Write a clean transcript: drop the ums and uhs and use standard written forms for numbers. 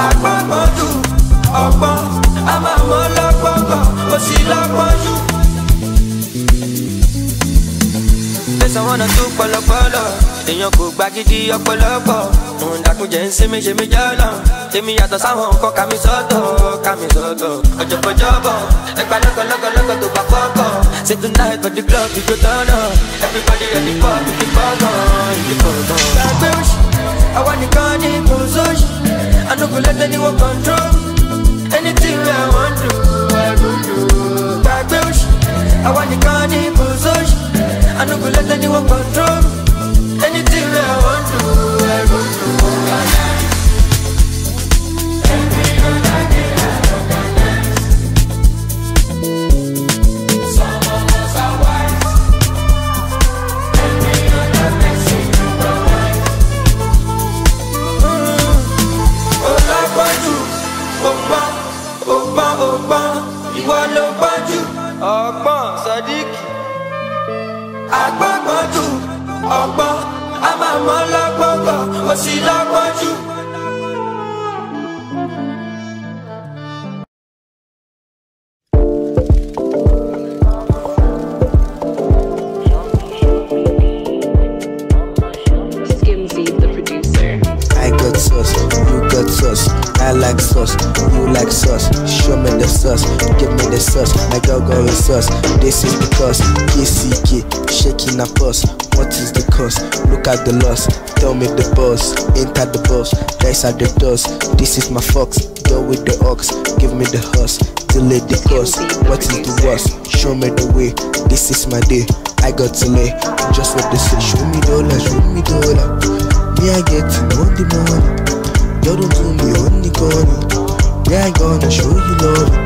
Agbọ́gbọ́dù ọgbọ́n, a máa mọ́ lọ́gbọ́gbọ́n, ó sì lọ́gbọ́dù. Fẹsẹ̀ wọn náà tún pọ̀lọpọ̀lọ̀, èèyàn kò gba gidi ọ̀pọ̀lọpọ̀. Dàkúnjẹ́ ń sinmi ṣe mí jọ́lọ̀, èmi yàtọ̀ sáwọn nǹkan ká mi sọ́tọ̀. Ọjọ́bọ̀jọ́bọ̀, ẹgbà lọ́gọ̀lọ́gọ̀lọ́gọ̀ tó bá fọ́kọ̀. Say tonight for the club we go turn up, everybody ready for the fọ́gàn, Gbàgbé òṣì, àwa nìkan ní kò sóṣì, I no go let anyone control me. Anything I want to, I go do. Gbàgbé òṣì, àwa nìkan ní kò sóṣì, I no go let anyone control me. Anything I want to, I go do. Ọgbọ́n Sadiq Agbọ́gbọ́dù ọgbọ́n, a máa mọ́ lọ́gbọ́gbọ́, ó sì lọ́gbọ́dù. I like sauce, you like sauce. Show me the sauce, give me the sauce. My girl got the sauce. This is the cost. KCK, shaking a pulse. What is the cost? Look at the loss. Tell me the boss. Enter the boss. Guys at the doors. This is my fox. Go with the ox. Give me the horse. Delay the cost. What is the worst? Show me the way. This is my day. I got to lay. Just what they say. Show me dollar, show me dollar. Me I get to know the money. You don't do me only corner. Yeah, I gonna show you love.